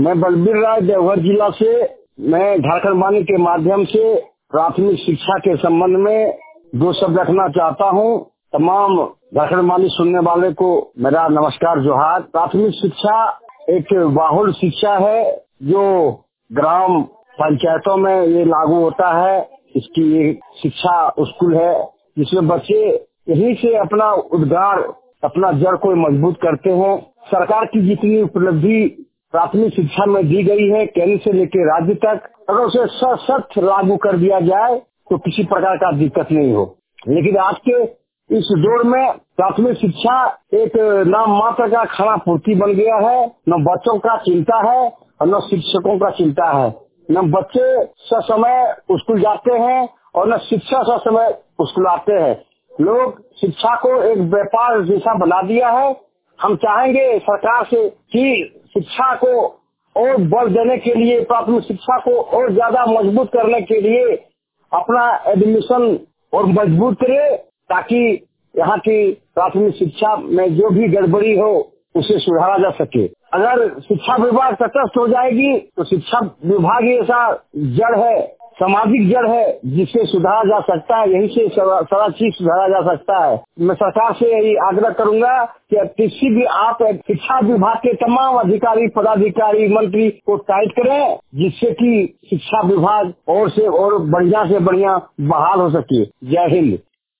मैं बलबीर राय देवघर जिला से। मैं झारखंड वाणी के माध्यम से प्राथमिक शिक्षा के संबंध में 2 शब्द रखना चाहता हूँ। तमाम झारखंड वाणी सुनने वाले को मेरा नमस्कार जोहार। प्राथमिक शिक्षा एक बाहुल शिक्षा है जो ग्राम पंचायतों में ये लागू होता है। इसकी ये शिक्षा स्कूल है जिसमें बच्चे यहीं से अपना उद्गार, अपना जड़ को मजबूत करते हैं। सरकार की जितनी उपलब्धि प्राथमिक शिक्षा में दी गई है, केंद्र से लेकर राज्य तक, अगर उसे सख्त लागू कर दिया जाए तो किसी प्रकार का दिक्कत नहीं हो। लेकिन आज के इस दौर में प्राथमिक शिक्षा एक नाम मात्र का खाना पूर्ति बन गया है। न बच्चों का चिंता है और न शिक्षकों का चिंता है। न बच्चे ससमय स्कूल जाते हैं और न शिक्षक ससमय स्कूल आते हैं। लोग शिक्षा को एक व्यापार जैसा बना दिया है। हम चाहेंगे सरकार से कि शिक्षा को और बल देने के लिए, प्राथमिक शिक्षा को और ज्यादा मजबूत करने के लिए अपना एडमिशन और मजबूत करे, ताकि यहाँ की प्राथमिक शिक्षा में जो भी गड़बड़ी हो उसे सुधारा जा सके। अगर शिक्षा विभाग तटस्थ हो जाएगी तो शिक्षा विभाग ही ऐसा जड़ है, सामाजिक जड़ है जिससे सुधारा जा सकता है। यही से सारा चीज सुधारा जा सकता है। मैं सरकार से यही आग्रह करूंगा कि किसी भी आप शिक्षा विभाग के तमाम अधिकारी, पदाधिकारी, मंत्री को टाइट करें, जिससे कि शिक्षा विभाग और से और बढ़िया से बढ़िया बहाल हो सके। जय हिंद।